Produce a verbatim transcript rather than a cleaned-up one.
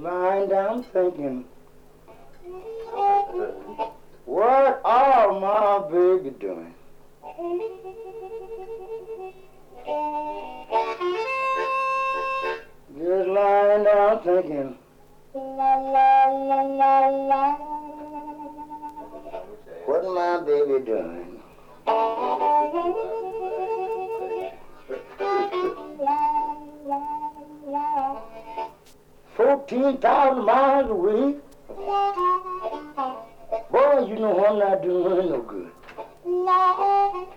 lying down thinking, what are my baby doing? Just lying down thinking, what my baby doing? Fourteen thousand miles away. Boy, you know I'm not doing no good.